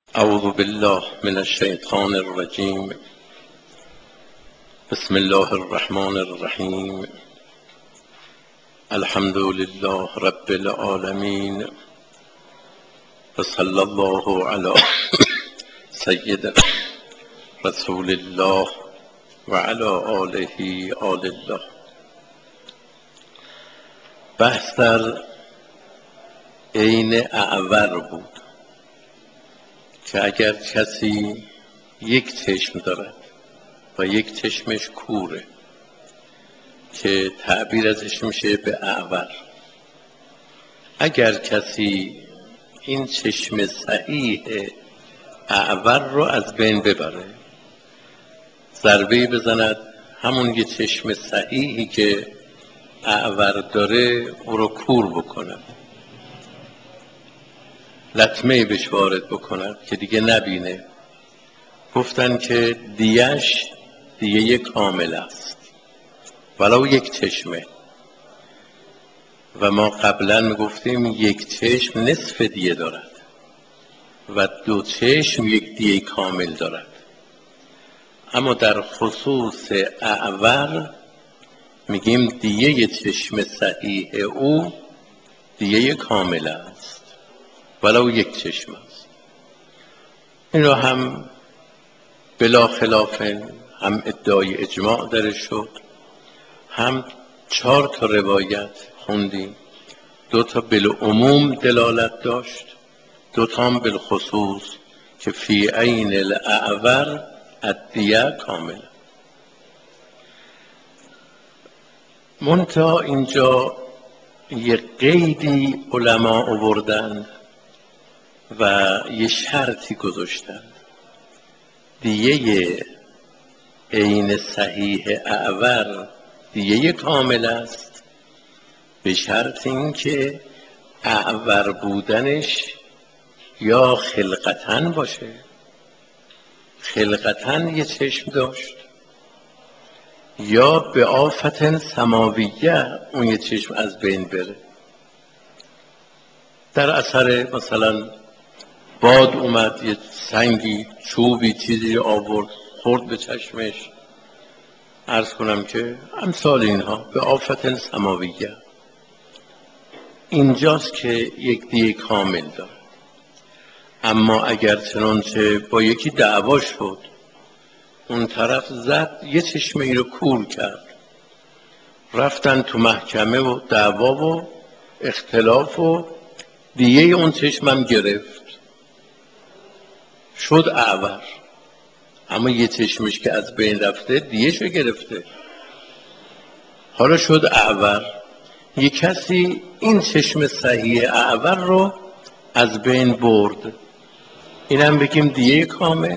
اعوذ بالله من الشیطان الرجیم. بسم الله الرحمن الرحیم. الحمد لله رب العالمین و صلی الله علی سیدنا رسول الله و علی آله آل الله. بحث در عین اعور بود که اگر کسی یک چشم دارد و یک چشمش کوره که تعبیر ازش میشه به اعور، اگر کسی این چشم صحیح اعور رو از بین ببره، ضربه‌ای بزند همون یه چشم صحیحی که اعور داره او رو کور بکند، لطمه‌ای بهش وارد بکند که دیگه نبینه، گفتن که دیهش دیه کامل است ولو یک چشمه. و ما قبلا میگفتیم یک چشم نصف دیه دارد و دو چشم یک دیه کامل دارد، اما در خصوص اعور میگیم دیه چشم صحیح او دیه کامل است ولو یک چشم است. این رو هم بلا خلاف هم ادعای اجماع درش شد، هم 4 تا روایت خوندیم، 2 تا بالعموم دلالت داشت، 2 تا هم بالخصوص که فی عین الاعور الدیه کامل. منتها اینجا یه قیدی علما آوردن و یه شرطی گذاشتن: دیه عین صحیح اعور دیه کامل است به شرط این که اعور بودنش یا خلقتاً باشه، خلقتاً یه چشم داشت، یا به آفت سماویه اون یه چشم از بین بره، در اثر مثلا باد اومد یه سنگی چوبی چیزی آورد خورد به چشمش، عرض کنم که امثال اینها به آفت سماویه، اینجاست که یک دیه کامل داره. اما اگر چنانچه با یکی دعوا شد، اون طرف زد یه چشمه ای رو کور کرد، رفتن تو محکمه و دعوا و اختلاف و دیه اون چشمم گرفت، شد اعور، اما یه چشمش که از بین رفته دیهشو گرفته، حالا شد اعور. یه کسی این چشم صحیح اعور رو از بین برد، اینم بگیم دیه کامل؟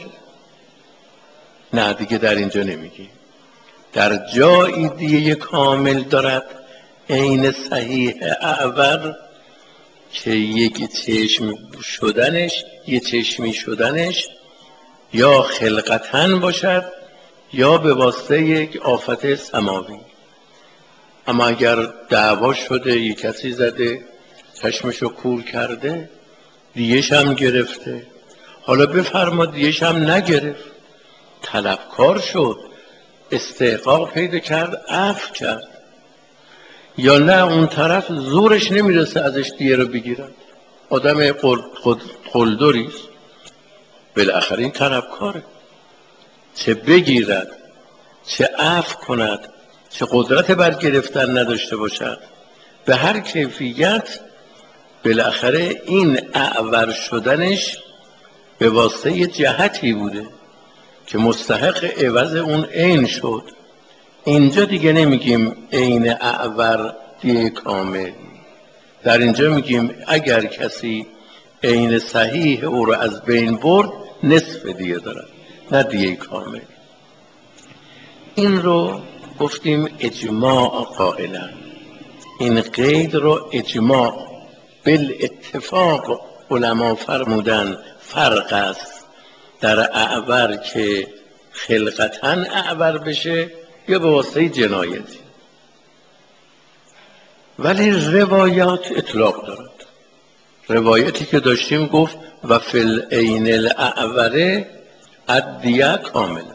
نه دیگه در اینجا نمیگیم. در جایی دیه کامل دارد عین صحیح اعور که یک چشم شدنش، یه چشمی شدنش یا خلقتاً باشد یا به واسطه یک آفت سماوی. اما اگر دعوا شده، یک کسی زده چشمشو کور کرده، دیهش هم گرفته، حالا بفرما دیهش هم نگرفت، طلبکار شد، استحقاق پیدا کرد، عفو کرد، یا نه اون طرف زورش نمیرسه ازش دیه رو بگیرد، آدم قلدریست، بالاخره این طلبکاره، چه بگیرد چه عفو کند چه قدرت بر گرفتن نداشته باشد، به هر کیفیت بالاخره این اعور شدنش به واسطه یه جهتی بوده که مستحق عوض اون عین شد. اینجا دیگه نمیگیم عین اعور دیه کامل، در اینجا میگیم اگر کسی عین صحیح او رو از بین برد نصف دیه دارد، نه دیه کامل. این رو گفتیم اجماع قائلا، این قید رو اجماع بالاتفاق علما فرمودن فرق است در اعور که خلقتاً اعور بشه یا به واسطه جنایتی، ولی روایات اطلاق دارد. روایتی که داشتیم گفت و فی العین الاعوره الدیه کامل،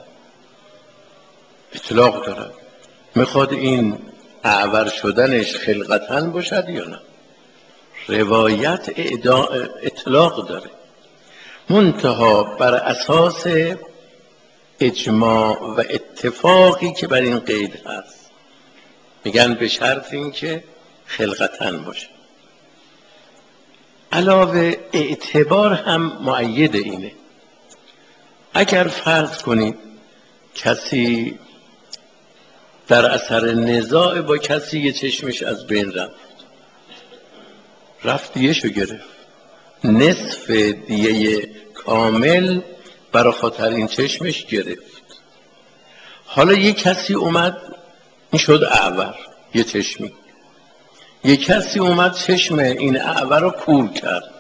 اطلاق دارد. میخواد این اعور شدنش خلقتاً باشد یا نه؟ روایت اطلاق داره، منتها بر اساس اجماع و اتفاقی که بر این قید هست. میگن به شرط این که خلقتاً باشه. علاوه اعتبار هم مؤید اینه. اگر فرض کنید کسی در اثر نزاع با کسی یه چشمش از بین رفت دیهشو گرفت، نصف دیه کامل برای خاطر این چشمش گرفت. حالا یه کسی اومد، این شد اعور، یه چشمی. یه کسی اومد چشم این اعور رو کور کرد،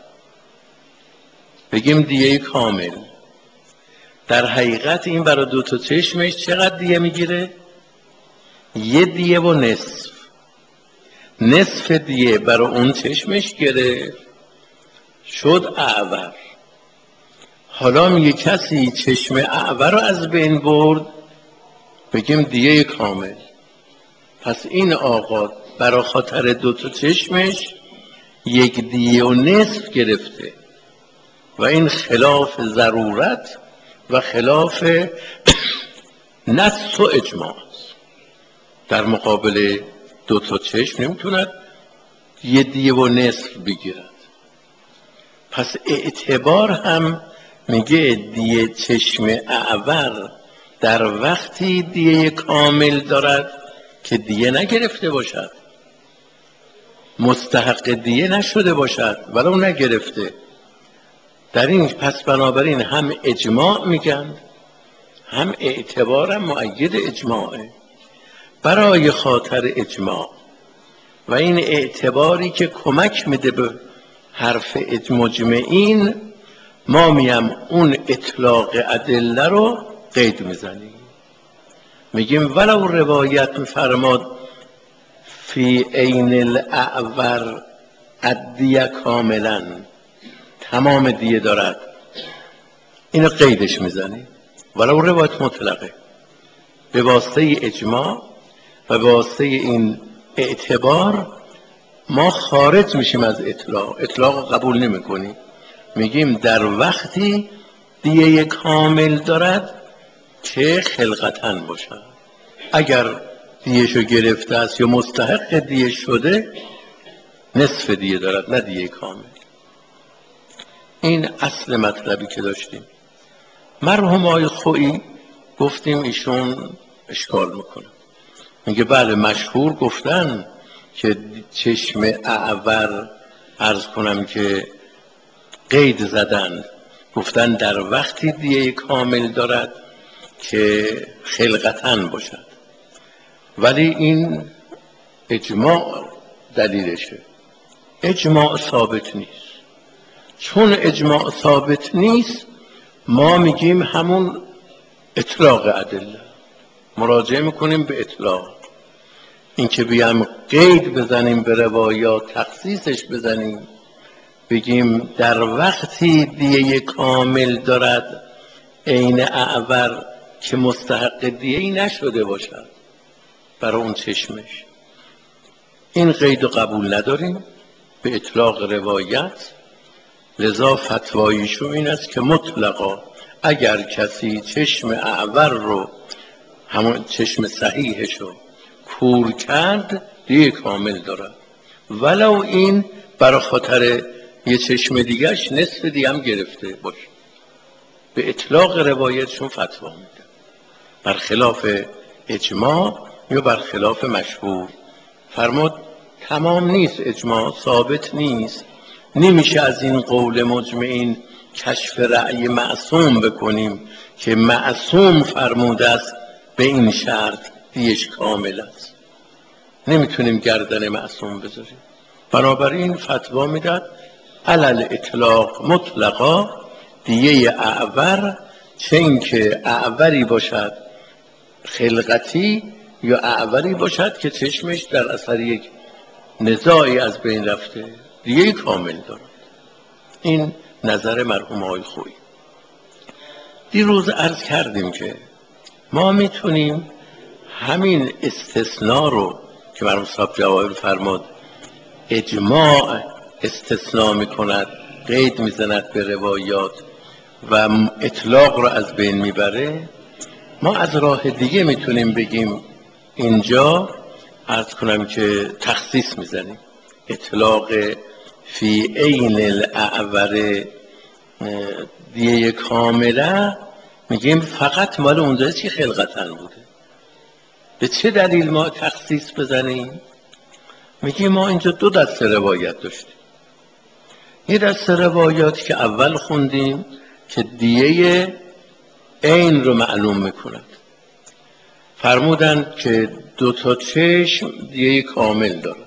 بگیم دیه کامل. در حقیقت این برای دو تا چشمش چقدر دیه میگیره؟ یه دیه و نصف. نصف دیه برای اون چشمش گرفت، شد اعور. حالا یه کسی چشم اعور رو از بین برد، بگیم دیه کامل. پس این آقا برای خاطر دو تا چشمش یک دیه و نصف گرفته و این خلاف ضرورت و خلاف نص و اجماع است. در مقابل دو تا چشم نمیتوند یه دیه و نصف بگیرد. پس اعتبار هم میگه دیه چشم اعور در وقتی دیه کامل دارد که دیه نگرفته باشد، مستحق دیه نشده باشد ولو نگرفته. در این پس بنابراین هم اجماع میگن هم اعتبارم مؤید اجماعه. برای خاطر اجماع و این اعتباری که کمک میده به حرف مجمعین، ما میم اون اطلاق ادله رو قید میزنیم، میگیم ولو روایت میفرماد فی عین الاعور الدیه کاملا، تمام دیه دارد، اینو قیدش میزنیم ولو روایت مطلقه. به واسطه اجماع و به واسطه این اعتبار ما خارج میشیم از اطلاق قبول نمی کنیم. میگیم در وقتی دیه کامل دارد که خلقتاً باشد. اگر دیهشو گرفته است یا مستحق دیه شده، نصف دیه دارد نه دیه کامل. این اصل مطلبی که داشتیم. مرحوم آقای خویی گفتیم ایشون اشکال میکنه، میگه بله مشهور گفتن که چشم اعور عرض کنم که قید زدن، گفتن در وقتی دیه کامل دارد که خلقتاً باشد، ولی این اجماع دلیلشه. اجماع ثابت نیست. چون اجماع ثابت نیست ما میگیم همون اطلاق ادله، مراجعه میکنیم به اطلاق. این که بیام قید بزنیم به روایات، تخصیصش بزنیم، بگیم در وقتی دیه کامل دارد عین اعور که مستحق دیهی نشده باشد برای اون چشمش، این قید قبول نداریم به اطلاق روایت. لذا فتوایشون این است که مطلقا اگر کسی چشم اعور رو، همون چشم صحیحشو کور کرد، دیه کامل دارد، ولو این برای خاطر یه چشم دیگرش نصف دیگه هم گرفته باشه. به اطلاق روایتشون فتوا میده، برخلاف اجماع یا برخلاف مشهور. فرمود تمام نیست، اجماع ثابت نیست، نمیشه از این قول مجمعین کشف رأی معصوم بکنیم که معصوم فرموده است به این شرط دیش کامل است، نمیتونیم گردن معصوم بذاریم. بنابراین فتوا میداد علل اطلاق مطلقا دیه اعور، چه اینکه اعوری باشد خلقتی یا اعوری باشد که چشمش در اثر یک نزاعی از بین رفته، دیه کامل دارد. این نظر مرحوم آقای خویی. دیروز عرض کردیم که ما میتونیم همین استثناء رو که مرحوم صاحب جواهر فرمود اجماع استثناء میکند، قید میزند به روایات و اطلاق رو از بین میبره، ما از راه دیگه میتونیم بگیم اینجا عرض کنم که تخصیص میزنیم. اطلاق فی عین الاعور دیه کامله میگیم فقط مال اونجایی که خلقتن بوده. به چه دلیل ما تخصیص بزنیم؟ میگیم ما اینجا دو دسته روایت داشتیم. یه دسته روایات که اول خوندیم که دیه عین رو معلوم میکند، فرمودند که دو تا چشم دیه کامل دارد.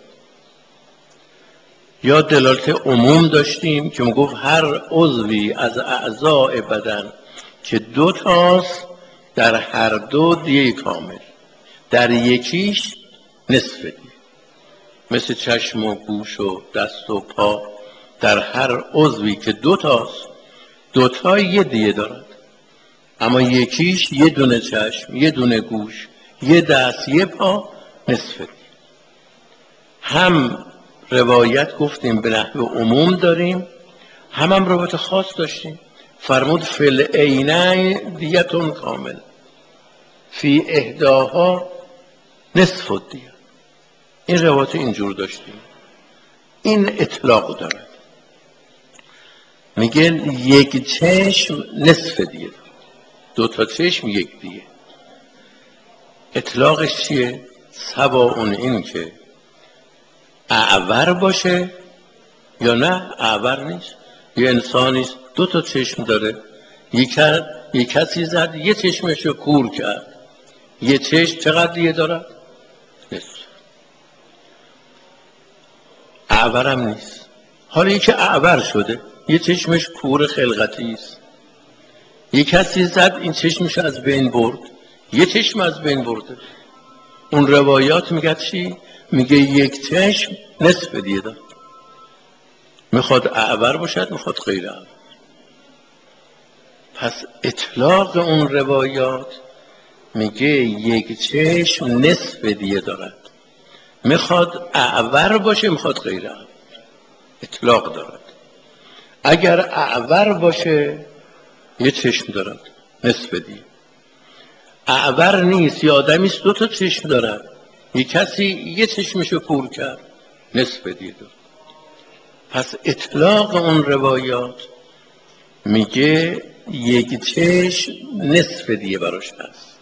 یا دلالت عموم داشتیم که میگفت هر عضوی از اعضاء بدن که دو تاست در هر دو دیه کامل، در یکیش نصف دیه، مثل چشم و گوش و دست و پا، در هر عضوی که دو تاست دو تا یه دیه دارد، اما یکیش یه دونه چشم، یه دونه گوش، یه دست، یه پا، نصف دیه. هم روایت گفتیم به نحو عموم داریم، هم روایت خاص داشتیم. فرمود فی العینین دیتون کامل فی احداها نصف الدیه. این روایت اینجور داشتیم. این اطلاق داره، میگه یک چشم نصف دیه، دو تا چشم یک دیه. اطلاقش چیه؟ سواء این که اعور باشه یا نه اعور نیست. یه انسانی دو تا چشم داره، یک کسی زد یه چشمشو کور کرد، یه چشم چقدر دیه دارد؟ نصف. اعورم نیست. حالا یکی اعور شده، یه چشمش کور خلقتی است، یه کسی زد این چشمش از بین برد، یه چشم از بین برده. اون روایات میگه چی؟ میگه یک چشم نصف دیه دارد. میخواد اعور باشد، میخواد غیر اعور. پس اطلاق اون روایات میگه یک چشم نصف دیه دارد، میخواد اعور باشه، میخواد غیر اعور. اطلاق دارد. اگر اعور باشه یه چشم دارد نصف دیه. اعور نیست، یه آدمیست دو تا چشم دارد، یه کسی یه چشمشو کور کرد، نصف دیه دارد. پس اطلاق اون روایات میگه یک چشم نصف دیه براش هست.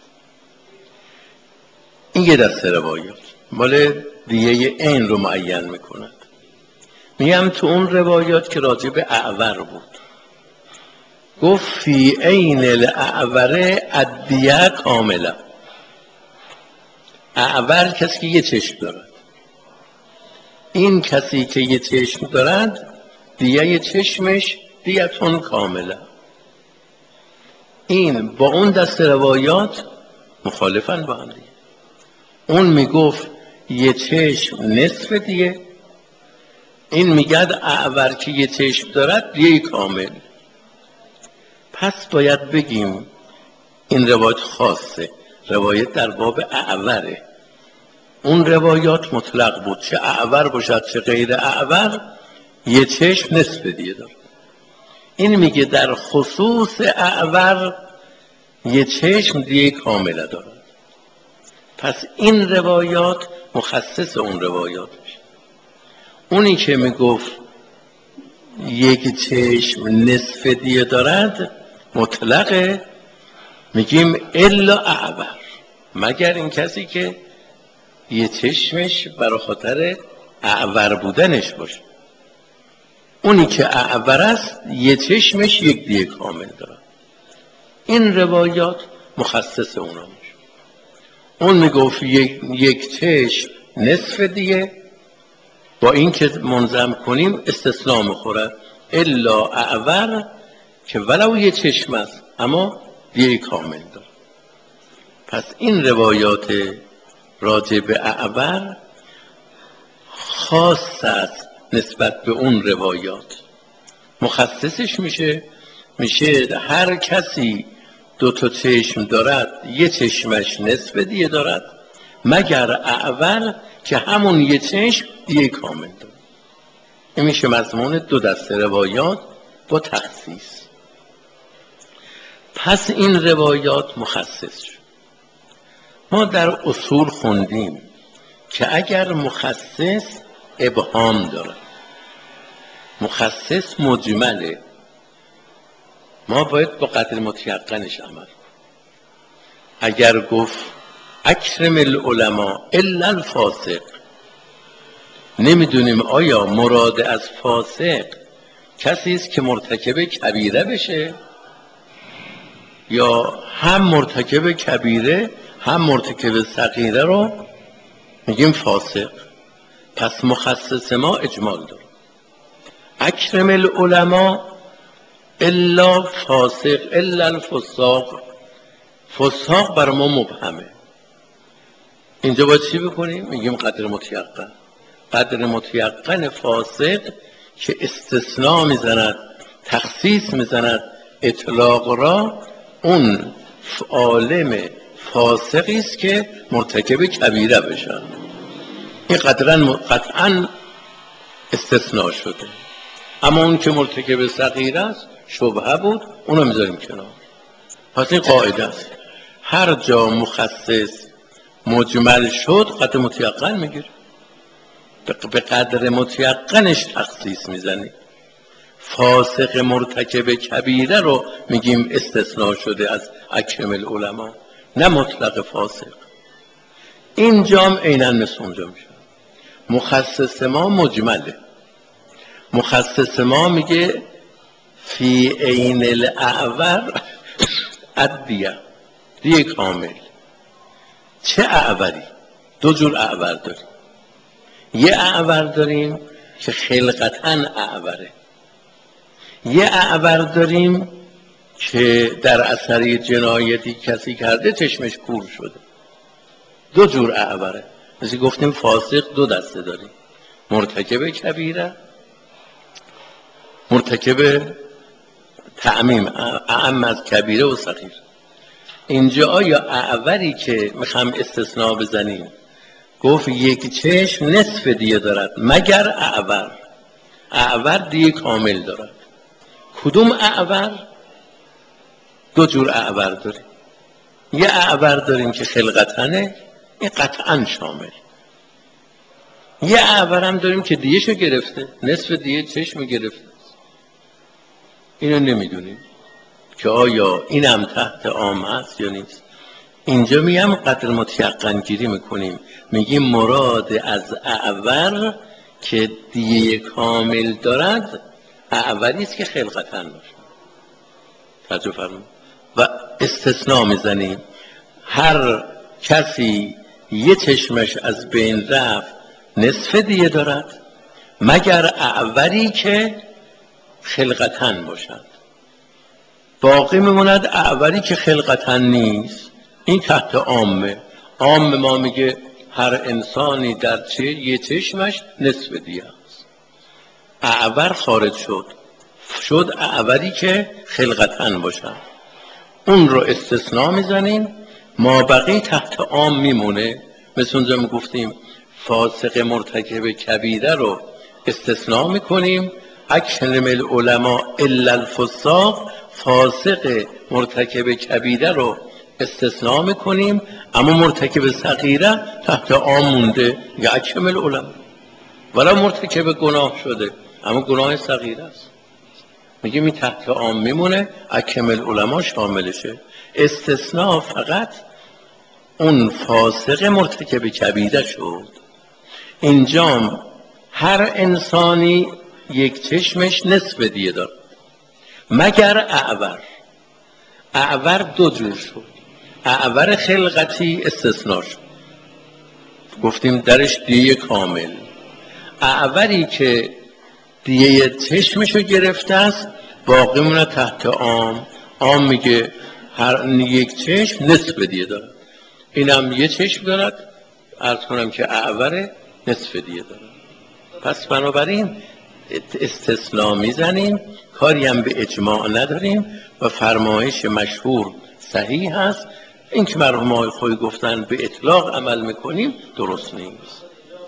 این یه دسته روایات مال دیه عین رو معین میکند. میگم تو اون روایات که راجع به اعور بود گفت فی عین الاعور الدیه کامله. اعور کسی که یه چشم دارد، این کسی که یه چشم دارد دیه چشمش دیتون کامله. این با اون دست روایات مخالفن با هم دیگه. اون میگفت یه چشم نصف دیه، این میگد اعور که یه چشم دارد دیه کامل. پس باید بگیم این روایت خاصه، روایت در باب اعوره. اون روایات مطلق بود، چه اعور باشد چه غیر اعور یه چشم نصف دیه دارد. این میگه در خصوص اعور یه چشم دیه کامله دارد. پس این روایات مخصص اون روایات میشه. اونی که میگفت یک چشم نصف دیه دارد مطلقه، میگیم الا اعور، مگر این کسی که یه چشمش برای خاطر اعور بودنش باشه. اونی که اعور است یه چشمش یک دیه کامل دارد. این روایات مخصص اونا میشه. اون میگفت یک چشم نصف دیه، با این که منظم کنیم استثناء میخورد الا اعور که ولو یه چشم است اما دیه کامل دارد. پس این روایات راجع به اعور خاص است نسبت به اون روایات. مخصصش میشه هر کسی 2 چشم دارد یه چشمش نصف دیه دارد، مگر اعور که همون یه چشم دیه کامل دارد. این میشه مضمون 2 دسته روایات با تخصیص. پس این روایات مخصص شد. ما در اصول خوندیم که اگر مخصص ابهام داره، مخصص مجمله، ما باید با قدر متیقنش عمل. اگر گفت اکرم العلماء الا الفاسق، نمیدونیم آیا مراد از فاسق کسی است که مرتکب کبیره بشه یا هم مرتکب کبیره هم مرتکب صغیره رو میگیم فاسق. پس مخصص ما اجمال داره. اکرم العلماء الا فاسق الا الفساق، فساق بر ما مبهمه. اینجا باید چی بکنیم؟ میگیم قدر متیقن. قدر متیقن فاسق که استثناء میزند، تخصیص میزند اطلاق را، اون عالم فاسقی است که مرتکب کبیره بشن. این قطعا استثناء شده. اما اون که مرتکب صغیره است شبهه بود، اونو میذاریم کنار. پس این قاعده است، هر جا مخصص مجمل شد قدر متیقن میگیره، به قدر متیقنش تخصیص میزنی. فاسق مرتکب کبیره رو میگیم استثناء شده از اکرم العلماء، نه مطلق فاسق. اینجا هم عیناً مثل اونجا میشه. مخصص ما مجمله. مخصص ما میگه فی عین الاعور الدیه، دیه کامل. چه اعوری؟ 2 جور اعور داریم. یه اعور داریم که خلقتاً اعوره، یه اعور داریم که در اثر جنایتی کسی کرده چشمش کور شده. 2 جور اعوره. مثل گفتیم فاسق 2 دسته داریم، مرتکب کبیره، مرتکب تعمیم اعم از کبیره و صغیر. اینجا آیا اعوری که میخوام استثناء بزنیم گفت یک چشم نصف دیه دارد، مگر اعور، اعور دیه کامل دارد. کدوم اعور؟ 2 جور اعور داریم. یه اعور داریم که خلقتنه، این قطعا شامل. یه اعور هم داریم که دیهشو گرفته، نصف دیه چشم گرفته. اینو نمیدونیم که آیا اینم تحت عام هست یا نیست. اینجا میگم قدر متیقن گیری میکنیم، میگیم مراد از اعور که دیه کامل دارد اعوری است که خلقتن باشه. توجه فرمایید. و استثناء میزنیم هر کسی یه چشمش از بین رفت نصف دیه دارد، مگر اعوری که خلقتن باشد. باقی میموند اعوری که خلقتن نیست. این تحت عامه. عام ما میگه هر انسانی در یه چشمش نصف دیه است. اعور خارج شد اعوری که خلقتن باشد، اون رو استثناء میزنیم. ما بقی تحت عام میمونه. مثل اونجا میگفتیم فاسق مرتکب کبیره رو استثناء میکنیم، اکرم العلماء الا الفساق، فاسق مرتکب کبیره رو استثناء میکنیم، اما مرتکب صغیره تحت عام مونده، یا اکرم العلماء. ولی مرتکب گناه شده اما گناه صغیره است، میگیم این تحت عام میمونه، اکرم العلماء شاملشه. استثناء فقط اون فاسق مرتکب کبیره شد. اینجام هر انسانی یک چشمش نصف دیه دارد، مگر اعور. اعور 2 جور شد. اعور خلقتی استثناء شد، گفتیم درش دیه کامل. اعوری که دیه چشمشو گرفته است باقی مونه تحت عام. عام میگه هر یک چشم نصف دیه دارد. اینم یه چشم دارد، عرض کنم که اعور نصف دیه دارد. پس بنابراین استثناء میزنیم، کاری هم به اجماع نداریم و فرمایش مشهور صحیح هست. این که مرحوم آقای خویی گفتن به اطلاق عمل میکنیم درست نیست.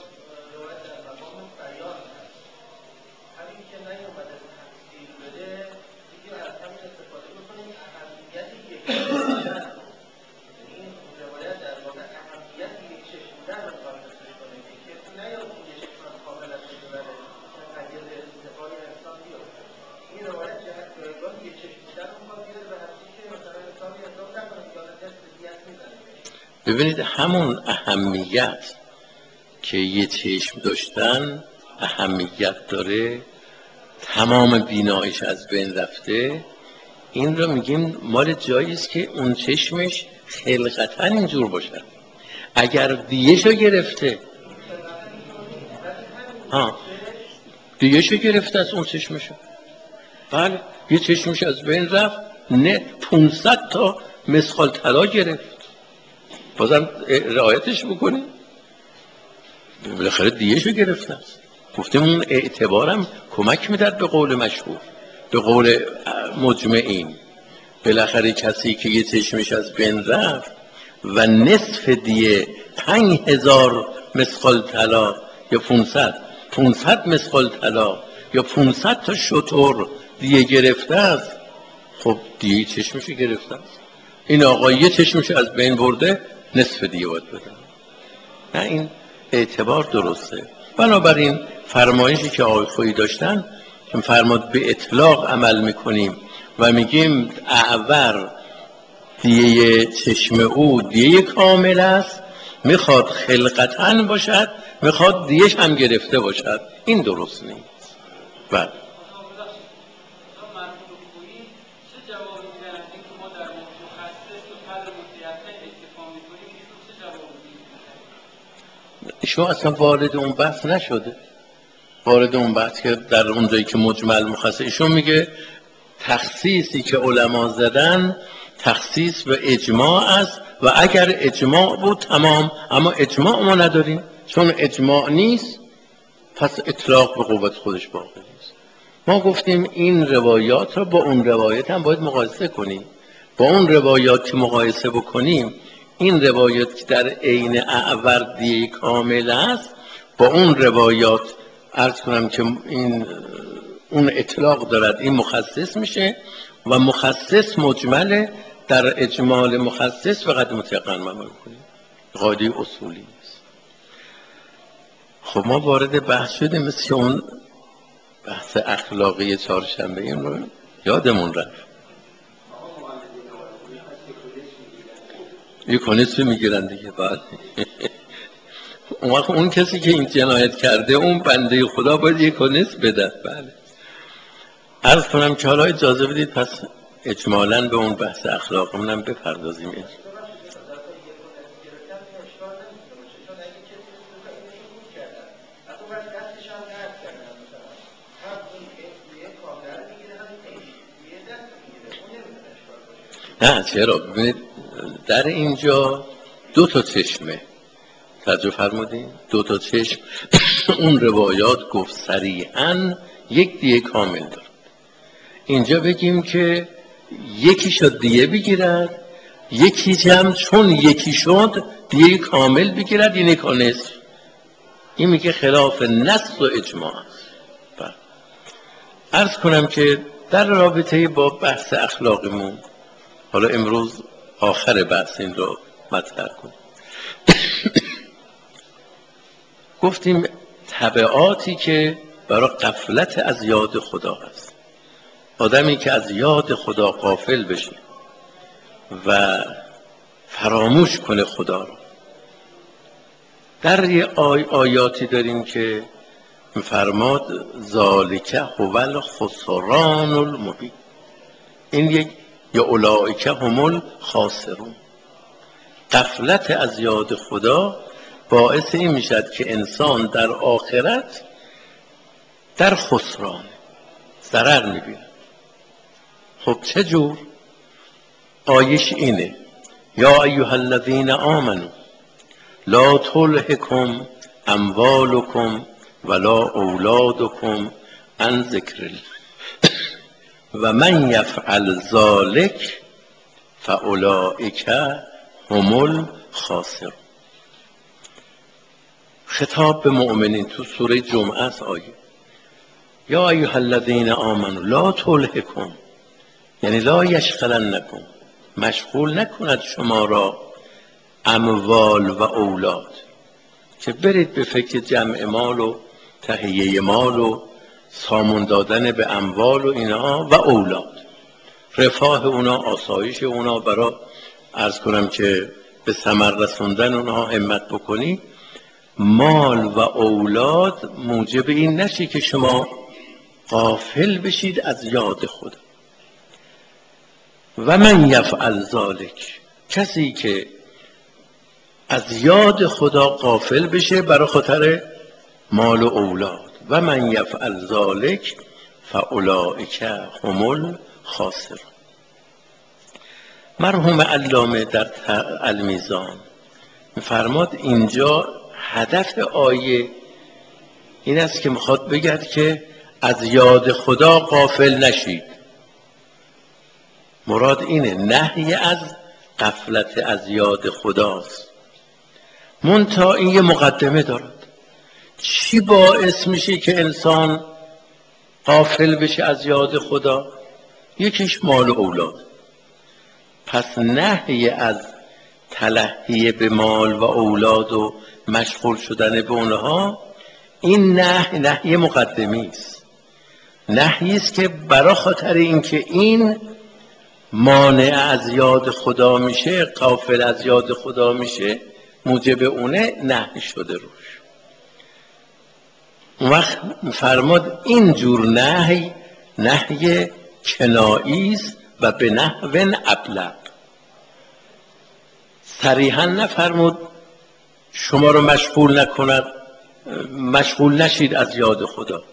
ببینید همون اهمیت که یه چشم داشتن اهمیت داره، تمام بینایش از بین رفته، این رو میگیم مال جاییست که اون چشمش خلقتا اینجور باشه. اگر دیشو گرفته دیشو گرفته از اون چشمشو، بله یه چشمش از بین رفت، نه 500 تا مسخال طلا گرفت، بازم رعایتش بکنیم، بالاخره دیشو گرفته است. گفتیم اون اعتبارم کمک میداد به قول مشهور، به قول مجمعین. بالاخره کسی که یه چشمش از بین رفت و نصف دیه 5000 مسخال طلا یا 500 مسخال طلا یا 500 تا شتر دیه گرفته است، خب دیه چشمشو گرفته است. این آقا یه چشمشو از بین برده، نصف دیه باید بده. نه این اعتبار درسته. بنابراین فرمایشی که آقای خویی داشتن که فرمود به اطلاق عمل میکنیم و میگیم اعور دیه چشم او دیه کامل است، میخواد خلقتاً باشد، میخواد دیهش هم گرفته باشد، این درست نیست. بله شما اصلا وارد اون بحث نشده، وارد اون بحث که در اون جایی که مجمل مخصص، ایشون میگه تخصیصی که علما زدن تخصیص به اجماع است و اگر اجماع بود تمام، اما اجماع ما نداریم، چون اجماع نیست پس اطلاق به قوت خودش باقی نیست. ما گفتیم این روایات رو با اون روایت هم باید مقایسه کنیم. با اون روایات که مقایسه بکنیم، این روایت در عین اعور دیه کامل است، با اون روایات عرض کنم که این اون اطلاق دارد، این مخصص میشه و مخصص مجمله، در اجمال مخصص فقط مطلقاً عمل کنیم، قاعده اصولی است. خب ما وارد بحث شدیم، مثل اون بحث اخلاقی چهارشنبه این رو یادمون رفت. یه کنیس رو میگیرن دیگه بعد اون کسی که این جنایت کرده اون بنده خدا باید یه کنیس بده. بله عرض کنم که حالا اجازه بدید پس اجمالاً به اون بحث اخلاقمونم بپردازیم. نه چرا؟ ببینید در اینجا دو تا چشمه، توجه فرمودین؟ دو تا چشم اون روایات گفت صریحاً یک دیه کامل دارد. اینجا بگیم که یکی شد دیه بگیرد، یکی هم چون یکی شد دیه کامل بگیرد، این یک نصف. این میگه خلاف نص و اجماع است. عرض کنم که در رابطه با بحث اخلاقمون، حالا امروز آخر بحث این رو مطرح کنیم. گفتیم تبعاتی که برای غفلت از یاد خدا هست. آدمی که از یاد خدا غافل بشه و فراموش کنه خدا رو. در یه آیاتی داریم که فرماد ذالک هو الخسران المبین، این یک یا اولئک هم الخاسرون. غفلت از یاد خدا باعث این میشد که انسان در آخرت در خسران ضرر میبینه. خب چجور؟ آیش اینه یا ایها الذین آمنوا لا تلهکم اموالکم ولا اولادکم عن ذکر الله و من یفعل ذلک فاولئک هم الخاسرون. خطاب به مؤمنین تو سوره جمعه است. آیه یا ایها الذین آمنوا لا تلهکم، یعنی لا یشغلنکم، مشغول نکند شما را اموال و اولاد، که برید به فکر جمع مال و تهیه مال و سامان دادن به اموال و اینها و اولاد، رفاه اونا، آسایش اونا، برای عرض کنم که به ثمر رسوندن اونها همت بکنی. مال و اولاد موجب این نشه که شما غافل بشید از یاد خدا. و من یفعل ذلک، کسی که از یاد خدا غافل بشه برای خاطر مال و اولاد. و من یفعل ذلک فاولئک هم الخاسرون. مرحوم علامه در المیزان می‌فرماد اینجا هدف آیه این است که میخواد بگد که از یاد خدا غافل نشید. مراد اینه، نهی از غفلت از یاد خداست. منتها این یه مقدمه دارد. چی باعث میشه که انسان غافل بشه از یاد خدا؟ یکیش مال و اولاد. پس نهی از تلهی به مال و اولاد و مشغول شدن به اونها، این نهی مقدمی است. نهی است که برای خاطر اینکه این مانع از یاد خدا میشه، غافل از یاد خدا میشه، موجب اونه نهی شده روش. اون وقت فرماد این جور نهی کنایی است و به نحو ابلغ. صریحا نفرمود شما رو مشغول نکند، مشغول نشید از یاد خدا.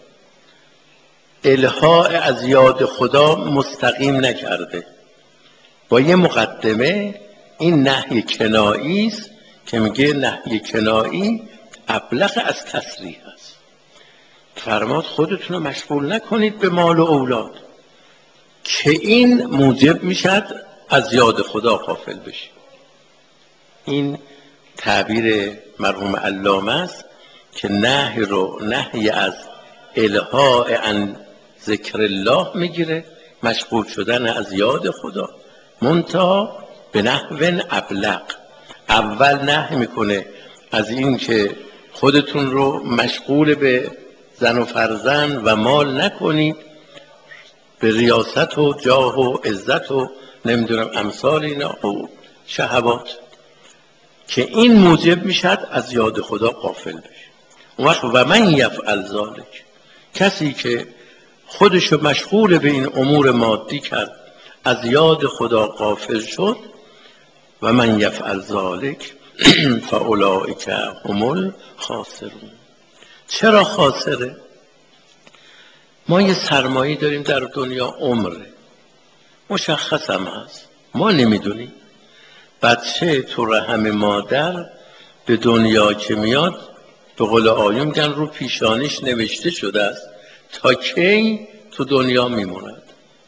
الها از یاد خدا مستقیم نکرده، با یه مقدمه. این نهی کنایی است که میگه نهی کنایی ابلغ از تصریح است. فرماد خودتون رو مشغول نکنید به مال و اولاد که این موجب میشد از یاد خدا غافل بشید. این تعبیر مرحوم علامه است که نهی از الها عن ذکر الله میگیره، مشغول شدن از یاد خدا، منتها به نحو ابلغ. اول نهی میکنه از این که خودتون رو مشغول به زن و فرزند و مال نکنید، به ریاست و جاه و عزت و نمیدونم امثال اینا و شهوات، که این موجب میشد از یاد خدا غافل بشه. اون وقت و من یفعل ذلک، کسی که خودشو مشغول به این امور مادی کرد، از یاد خدا غافل شد، و من یفعل ذلک فاولئک هم الخاسرون. چرا خاسره؟ ما یه سرمایه داریم در دنیا، عمره، مشخص هم هست، ما نمیدونیم. بچه تو رحم مادر به دنیا که میاد، به قول آیون میگن رو پیشانیش نوشته شده است تا کی تو دنیا میموند.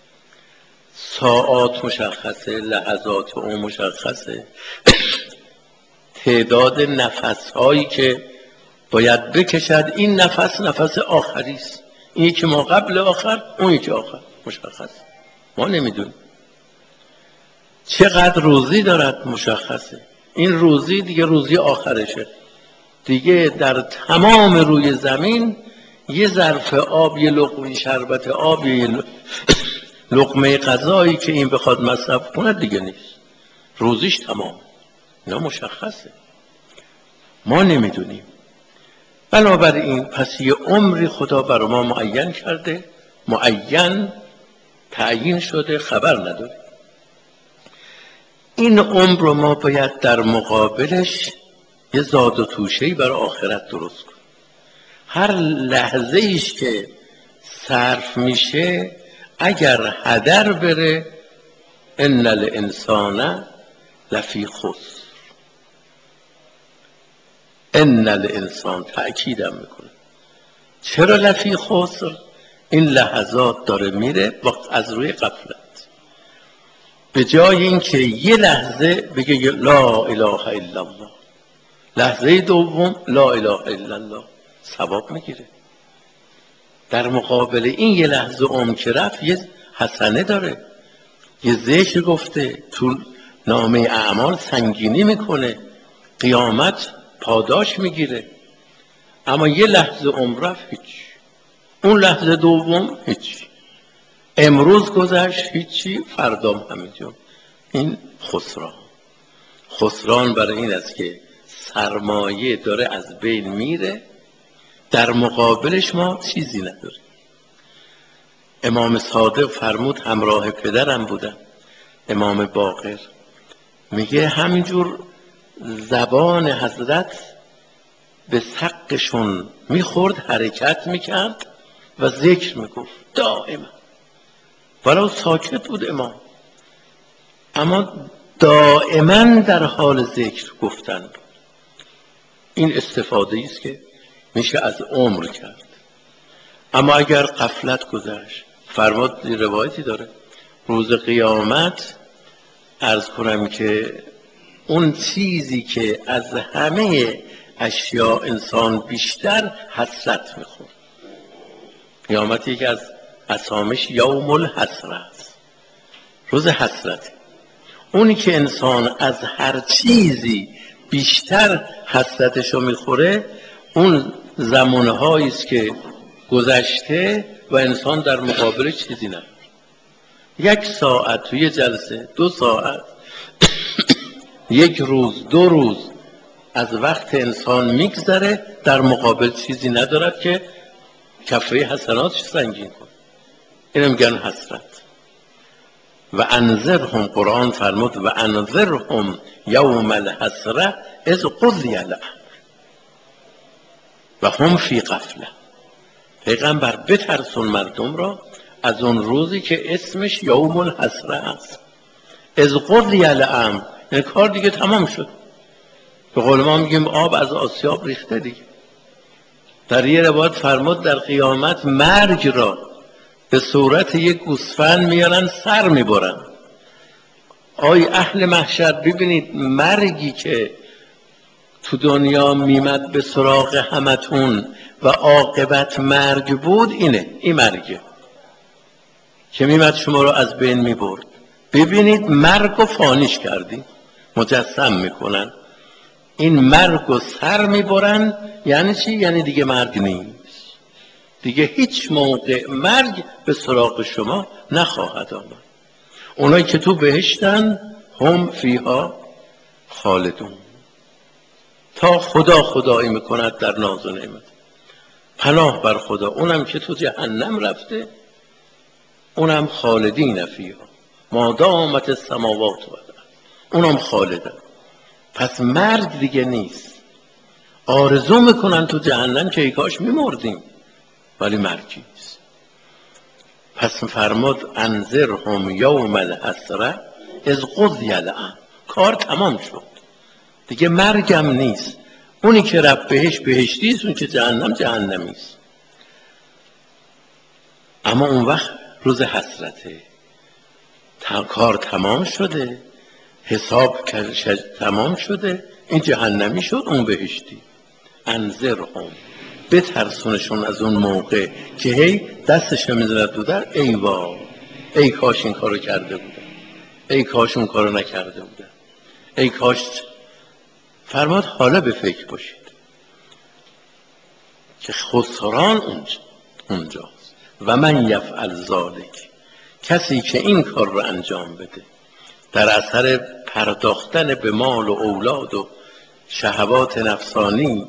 ساعات مشخصه، لحظات اون مشخصه، تعداد نفسهایی که باید بکشد، این نفس آخری است. این یکی ما قبل آخر، اون یکی آخر، مشخص. ما نمیدونیم. چقدر روزی دارد، مشخصه. این روزی دیگه روزی آخرشه. دیگه در تمام روی زمین یه ظرف آب، یه لقمه شربت آب، یه لقمه غذایی که این بخواد مصرف کنه دیگه نیست. روزیش تمام. اینا مشخصه. ما نمیدونیم. بنابراین پس یه عمری خدا برای ما معین کرده، معین تعیین شده، خبر نداره. این عمر رو ما باید در مقابلش یه زاد و توشه‌ای برای آخرت درست کنیم. هر لحظه ایش که صرف میشه اگر هدر بره، ان الانسان لفی خسر. ان الانسان تأکیدم میکنه. چرا لفی خسر؟ این لحظات داره میره از روی غفلت، به جای اینکه یه لحظه بگه لا اله الا الله، لحظه دوم لا اله الا الله، ثواب میگیره. در مقابل این یه لحظه که رفت یه حسنه داره، یه ذکر گفته، تو نامه اعمال سنگینی میکنه، قیامت پاداش میگیره. اما یه لحظه رفت هیچ، اون لحظه دوم هیچ، امروز گذشت هیچی، فردام همینجور. این خسران برای این است که سرمایه داره از بین میره، در مقابلش ما چیزی نداریم. امام صادق فرمود، همراه پدرم بودم، امام باقر، میگه همینجور زبان حضرت به سقشون میخورد، حرکت میکرد و ذکر میگفت دائما، ولو ساکت بود امام، اما دائما در حال ذکر گفتن بود. این استفاده است که میشه از عمر کرد. اما اگر غفلت گذشت، فرمود روایتی داره روز قیامت، عرض کنم که اون چیزی که از همه اشیاء انسان بیشتر حسرت میخورد، قیامت یکی از اسامش یوم الحسرت است، روز حسرت. اونی که انسان از هر چیزی بیشتر حسرتشو میخوره، اون زمانهایی است که گذشته و انسان در مقابل چیزی نداره. 1 ساعت توی جلسه، 2 ساعت، 1 روز، 2 روز از وقت انسان میگذره، در مقابل چیزی ندارد که کفه حسناتش سنگین کنه. اینو میگن حسرت. و انذرهم، قرآن فرمود و انذرهم یوم الحسره اذ قضی الامر و هم فی غفله. پیغمبر بترسون مردم را از اون روزی که اسمش یوم الحسره است. اذ قضی الامر، یعنی کار دیگه تمام شد. به قول ما میگیم آب از آسیاب ریخته دیگه. در یه روایت فرمود در قیامت مرگ را به صورت یک گوسفند میارن، سر میبرن. آی اهل محشر، ببینید مرگی که تو دنیا میمد به سراغ همتون و عاقبت مرگ بود، این مرگه که میمد شما رو از بین میبرد. ببینید مرگ رو فانیش کردی، مجسم میکنن، این مرگ رو سر میبرن. یعنی چی؟ یعنی دیگه مرگ نیست، دیگه هیچ موقع مرگ به سراغ شما نخواهد آمد. اونایی که تو بهشتن هم فیها خالدون، تا خدا خدایی میکند در ناز و نعمت. پناه بر خدا. اونم که تو جهنم رفته، اونم خالدین فیها ما دامت السماوات و الارض، اونم خالدن. پس مرگ دیگه نیست. آرزو میکنن تو جهنم که ای کاش میمردیم، ولی مرگی نیست. پس فرمود انذرهم یوم الحسره اذ قضی الامر، کار تمام شد دیگه، مرگم نیست. اونی که رفت بهش بهشتی است، اون که جهنم جهنمی است. اما اون وقت روز حسرته، کار تمام شده، حساب تمام شده، این جهنمی شد، اون بهشتی. انذرهم، بترسونشون از اون موقع که هی دستش میزند دو در، ای وای، ای کاش این کارو کرده بودم، ای کاش اون کارو نکرده بودم، ای کاش. فرماد حالا به فکر باشید که خسران اونجاست. و من یفعل ذلک، کسی که این کار رو انجام بده در اثر پرداختن به مال و اولاد و شهوات نفسانی،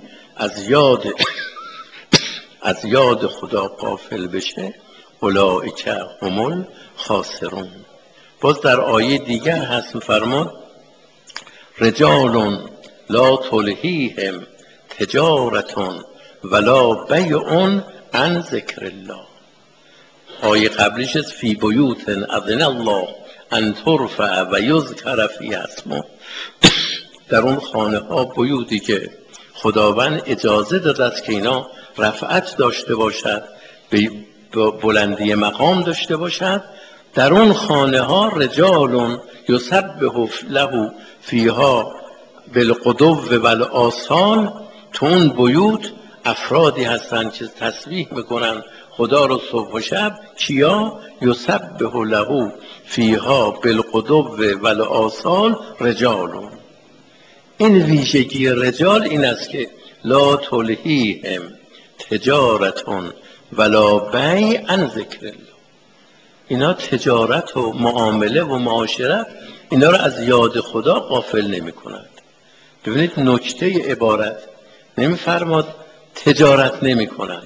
از یاد خدا غافل بشه، اولئک هم الخاسرون. باز در آیه دیگر هست فرمان رجال لا تلهیهم تجارت ولا بیع عن ذکر الله. آیه قبلیش است فی بیوت اذن الله ان ترفع و یذکر فیها اسمه. در اون خانه ها، بیوتی که خداوند اجازه داده است که اینا رفعت داشته باشد، به بلندی مقام داشته باشد. در اون خانه ها رجال یسبح له فیها بالغدو والآصال، تو اون بیوت افرادی هستند که تسبیح میکنن خدا رو صبح و شب. کیا؟ یسبح له فیها بالغدو والآصال رجال. این ویژگی رجال این است که لا تلهیهم تجارت ولا بیع عن ذکر الله. اینا تجارت و معامله و معاشرت اینا رو از یاد خدا غافل نمی کنند. ببینید نکته عبارت نمی‌فرماد تجارت نمی کنند.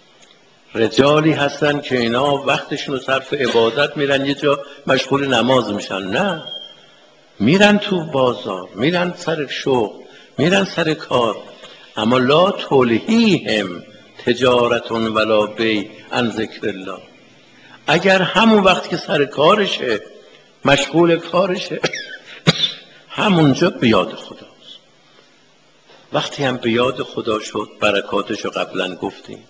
رجالی هستن که اینا وقتشون رو صرف عبادت میرن یه جا مشغول نماز میشن، نه، میرن تو بازار، میرن سر شغل، میرن سر کار. اما لا تلهیهم تجارت ولا بیع عن ذکر الله. اگر همون وقت که سر کارشه مشغول کارشه همونجا به یاد خداست. وقتی هم به یاد خدا شد برکاتشو قبلا گفتیم،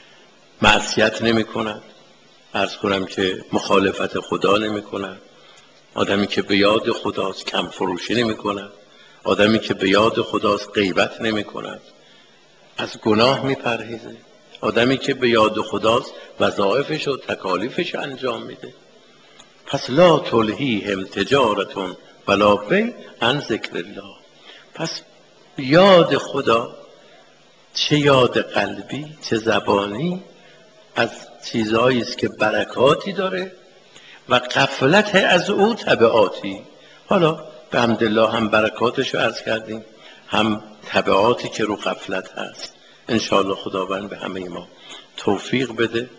معصیت نمی کند، عرض کنم که مخالفت خدا نمی کند. آدمی که به یاد خداست کم فروشی نمی کند. آدمی که به یاد خداست غیبت نمی کند، از گناه می پرهیزه. آدمی که به یاد خداست وظایفش و تکالیفش انجام میده. پس لا تلهیهم تجارت ولا بیع عن ذکر الله. پس یاد خدا، چه یاد قلبی چه زبانی، از چیزهایی است که برکاتی داره و غفلت از او تبعاتی. حالا به حمدالله هم برکاتش رو عرض کردیم، هم تبعاتی که رو غفلت هست. انشاءالله خداوند به همه ما توفیق بده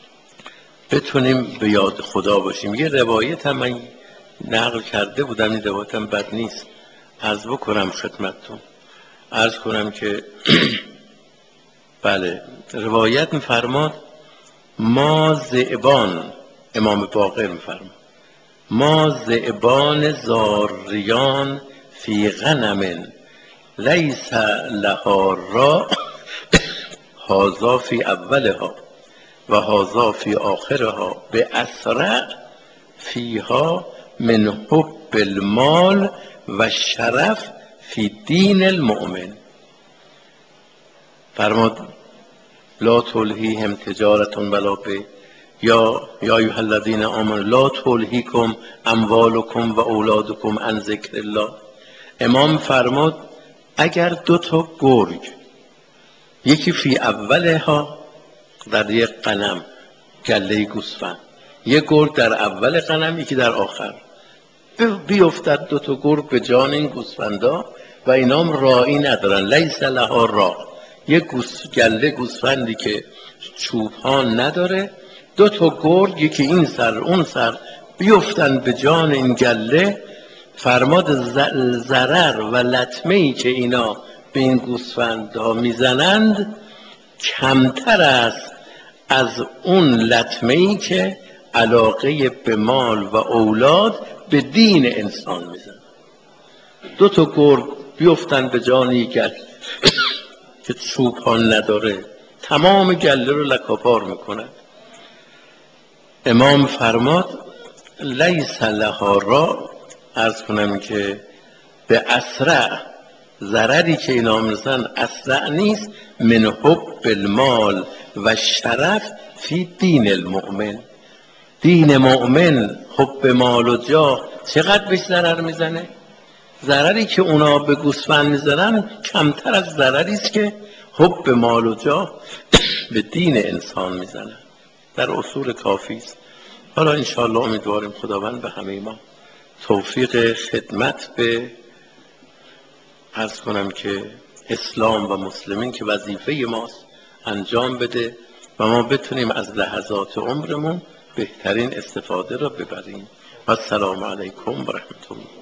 بتونیم به یاد خدا باشیم. یه روایت هم من نقل کرده بودم، این روایت هم بد نیست، عرض بکنم خدمتتون. عرض کنم که بله، روایت میفرماد ما ذئبان، امام باقر میفرماد ما ذئبان زاریان فی غنم لیس لها را هذا فی اولها و هذا فی آخرها به اسرع فیها من حب المال و شرف فی دین المؤمن. فرماد لا تلهیهم تجارت ولا بیع یا ایها الذین آمنوا لا تلهیکم اموالکم و اولادکم عن ذکر الله. امام فرماد اگر دو تا گرگ، یکی فی اولها در یک غنم گله گوسفند، یک گرگ در اول غنم یکی در آخر، بیفتد دو تا گرگ به جان این گوسفندا و اینام راعی ندارن، لیس لها را، یک گله گوسفندی که چوبان نداره، دو تا گرگ یکی این سر اون سر بیفتن به جان این گله. فرماد ضرر و لطمه ای که اینا به این گوسفندها میزنند کمتر است از اون لطمه ای که علاقه به مال و اولاد به دین انسان میزنند. دو تا گرگ بیفتن به جان یک گله که چوبان نداره، تمام گله رو لکاپار میکنند. امام فرماد لیس لها را، عرض کنم که به اسرع، ضرری که اینا میرسن اسرع نیست، من حب المال و شرف فی دین المؤمن. دین مؤمن حب مال و جاه چقدر بهش ضرر میزنه؟ ضرری که اونا به گوسفند میزنن کمتر از ضرری است که حب مال و جاه به دین انسان میزنن. در اصول کافی است. حالا انشاءالله امیدواریم خداوند به همه ما توفیق خدمت به، عرض کنم که اسلام و مسلمین که وظیفه ماست انجام بده و ما بتونیم از لحظات عمرمون بهترین استفاده را ببریم. و السلام علیکم و رحمت الله.